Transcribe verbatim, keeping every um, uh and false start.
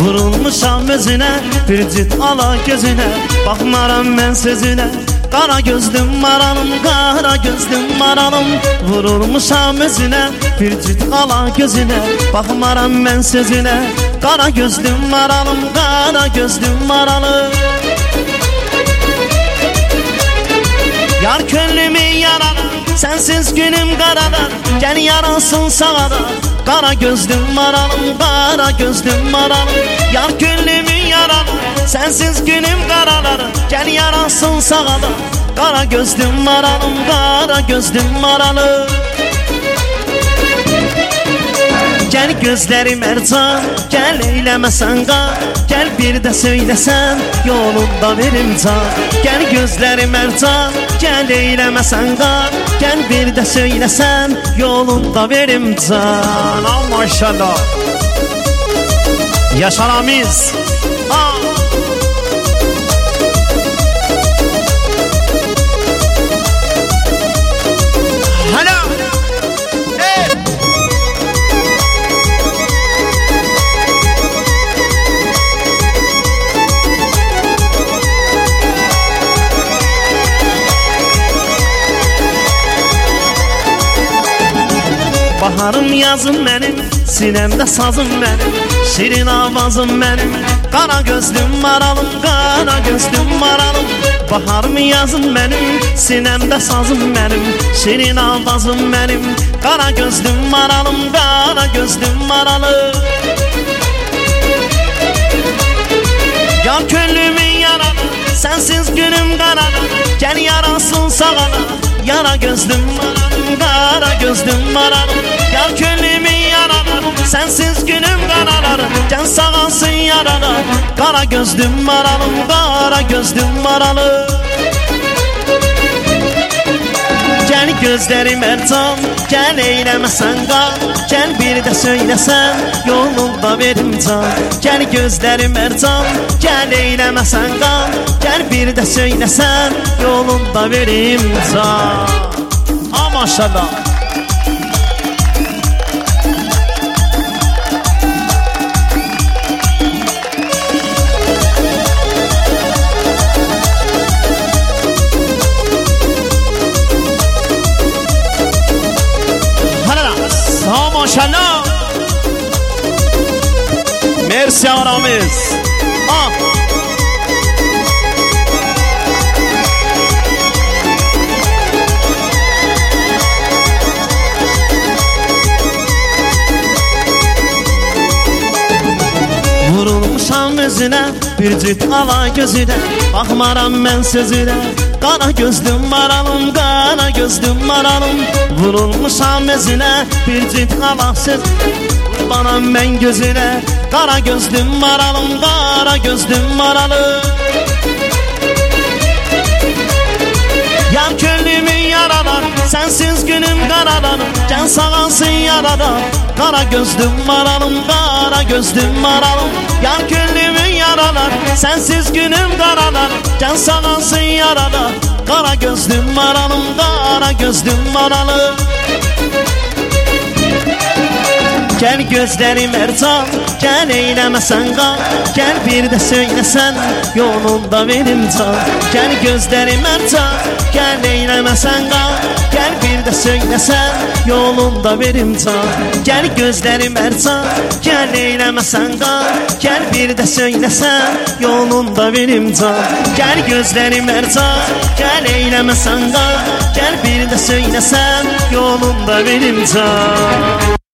Vurulmuşam özüne, bir cüt ala gözüne. Bakmaram ben sözüne, kara gözlüm maralım, kara gözlüm maralım. Vurulmuşam özüne, bir cüt ala gözüne. Bakmaram ben sözüne, kara gözlüm maralım, kara gözlüm maralım. Yar könlümü yaralar, sensiz günüm karalar. Gel yarasın sağada, kara gözlüm maralım, kara gözlüm maralım. Yar könlümü yaralar, sensiz günüm karalar. Gel yarasın sağada, kara gözlüm maralım, kara gözlüm maralım. Gel gözlerim ercan, gel eylemesen qar. Gel bir de söylesen, yolunda verim can. Gel gözlerim ercan, gel eylemesen qar. Gel bir de söylesen, yolunda verim can. Oh maşallah. Yaşar Amiz. Ah. Hala. Hey. Baharım yazım benim, sinemde sazım benim. Şirin avazım benim, kara gözlüm maralım, kara gözlüm maralım. Baharım yazım benim, sinemde sazım benim. Şirin avazım benim, kara gözlüm maralım, kara gözlüm maralım. Yar könlümü yaralı, sensiz günüm karalı. Gel yarasın sağala, yara gözlüm maralım, kara gözlüm maralım. Yar könlümü yaralı, sensiz günüm karalar. Can sağalsın yaralar, kara gözlüm maralım, kara gözlüm maralım. Gel gözlerim ercan, gel eylemesen qar. Gel bir de söylesen, yolunda verim can. Gel gözlerim ercan, gel eylemesen qar. Gel bir de söylesen, yolunda verim can. Ha maşallah. Maşallah. Mersi Aramiz. Ah. Vurulmuşam özüne, bir cüt ala gözüne. Bakmaram ben sözüne, kara gözlüm maralım, kara gözlüm maralım. Vurulmuşam özüne, bir cüt ala söz. Kurbanam ben gözüne, kara gözlüm maralım, kara gözlüm maralım. Yar könlümü yaralar, sensiz günüm karalar. Can sağalsın yarada, kara gözlüm maralım, kara gözlüm maralım. Yar könlümü yaralar, sensiz günüm karalar. Can sağalsın yarada, kara gözlüm maralım, kara gözlüm maralım. Gel gözlerim ercan, gel eylemesen qar. Gel bir de söylesen, yolunda verim can. Gel gözlerim ercan, gel eylemesen qar. Gel bir de söylesen, yolunda verim can. Gel gözlerim ercan, gel eylemesen qar. Gel bir de söylesen, yolunda verim can. Gel gözlerim ercan, gel eylemesen qar. Gel bir de söylesen, yolunda verim can.